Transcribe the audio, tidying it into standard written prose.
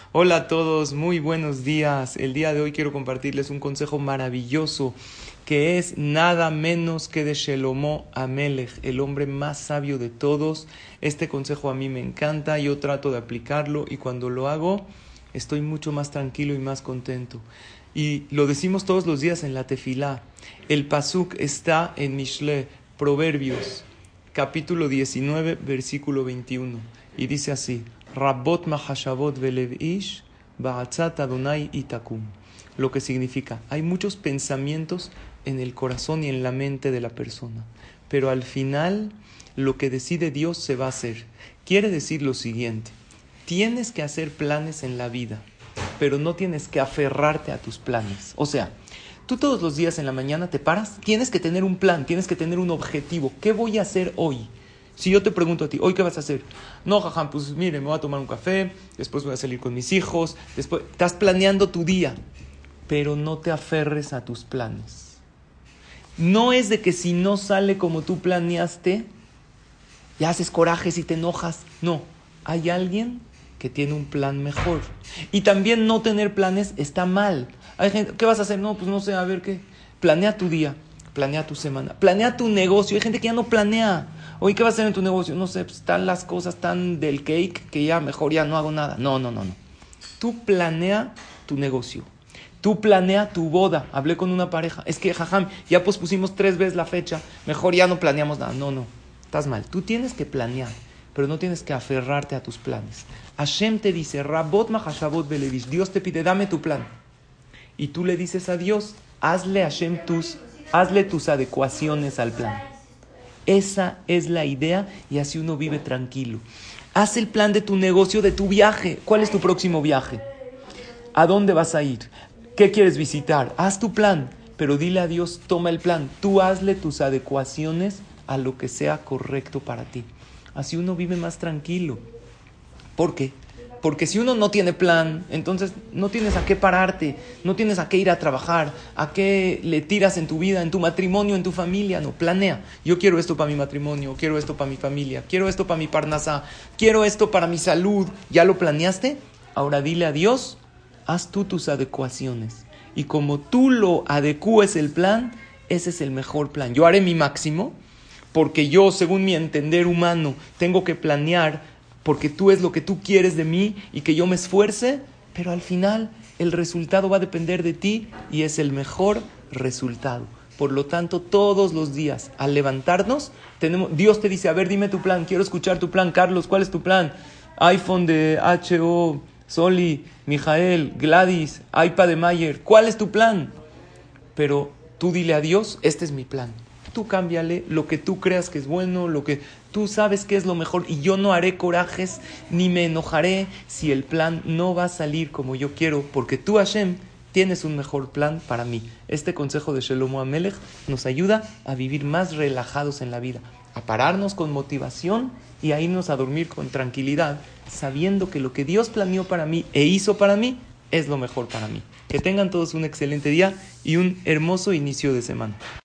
Hola a todos, muy buenos días. El día de hoy quiero compartirles un consejo maravilloso que es nada menos que de Shelomo Amelech, el hombre más sabio de todos. Este consejo a mí me encanta, yo trato de aplicarlo y cuando lo hago estoy mucho más tranquilo y más contento. Y lo decimos todos los días en la tefilá. El pasuk está en Mishle, Proverbios, capítulo 19, versículo 21. Y dice así: Rabot mahashavot velev ish, ba'atzat Adonai itakum. Lo que significa, hay muchos pensamientos en el corazón y en la mente de la persona, pero al final lo que decide Dios se va a hacer. Quiere decir lo siguiente: tienes que hacer planes en la vida, pero no tienes que aferrarte a tus planes. O sea, tú todos los días en la mañana te paras, tienes que tener un plan, tienes que tener un objetivo. ¿Qué voy a hacer hoy? Si yo te pregunto a ti, ¿hoy qué vas a hacer? No, jajam, pues mire, me voy a tomar un café, después voy a salir con mis hijos, después estás planeando tu día, pero no te aferres a tus planes. No es de que si no sale como tú planeaste, ya haces corajes y te enojas. No, hay alguien que tiene un plan mejor. Y también no tener planes está mal. Hay gente, ¿qué vas a hacer? No, pues no sé, a ver qué. Planea tu día, planea tu semana, planea tu negocio. Hay gente que ya no planea. Oye, ¿qué vas a hacer en tu negocio? No sé, pues están las cosas tan del cake que ya mejor ya no hago nada. No. Tú planea tu negocio. Tú planea tu boda. Hablé con una pareja. Es que, jajam, ya pospusimos 3 veces la fecha. Mejor ya no planeamos nada. No. Estás mal. Tú tienes que planear, pero no tienes que aferrarte a tus planes. Hashem te dice, Rabot mahashavot velevish. Dios te pide, dame tu plan. Y tú le dices a Dios, hazle tus adecuaciones al plan. Esa es la idea y así uno vive tranquilo. Haz el plan de tu negocio, de tu viaje. ¿Cuál es tu próximo viaje? ¿A dónde vas a ir? ¿Qué quieres visitar? Haz tu plan, pero dile a Dios, toma el plan. Tú hazle tus adecuaciones a lo que sea correcto para ti. Así uno vive más tranquilo. ¿Por qué? Porque si uno no tiene plan, entonces no tienes a qué pararte, no tienes a qué ir a trabajar, a qué le tiras en tu vida, en tu matrimonio, en tu familia. No, planea. Yo quiero esto para mi matrimonio, quiero esto para mi familia, quiero esto para mi parnasá, quiero esto para mi salud. ¿Ya lo planeaste? Ahora dile a Dios, haz tú tus adecuaciones. Y como tú lo adecúes el plan, ese es el mejor plan. Yo haré mi máximo, porque yo, según mi entender humano, tengo que planear porque tú es lo que tú quieres de mí y que yo me esfuerce, pero al final el resultado va a depender de ti y es el mejor resultado. Por lo tanto, todos los días, al levantarnos, Dios te dice, a ver, dime tu plan, quiero escuchar tu plan. Carlos, ¿cuál es tu plan? iPhone de H.O., Soli, Mijael, Gladys, iPad de Mayer, ¿cuál es tu plan? Pero tú dile a Dios, este es mi plan. Tú cámbiale lo que tú creas que es bueno, lo que tú sabes que es lo mejor. Y yo no haré corajes ni me enojaré si el plan no va a salir como yo quiero, porque tú, Hashem, tienes un mejor plan para mí. Este consejo de Shelomo Amelech nos ayuda a vivir más relajados en la vida, a pararnos con motivación y a irnos a dormir con tranquilidad, sabiendo que lo que Dios planeó para mí e hizo para mí es lo mejor para mí. Que tengan todos un excelente día y un hermoso inicio de semana.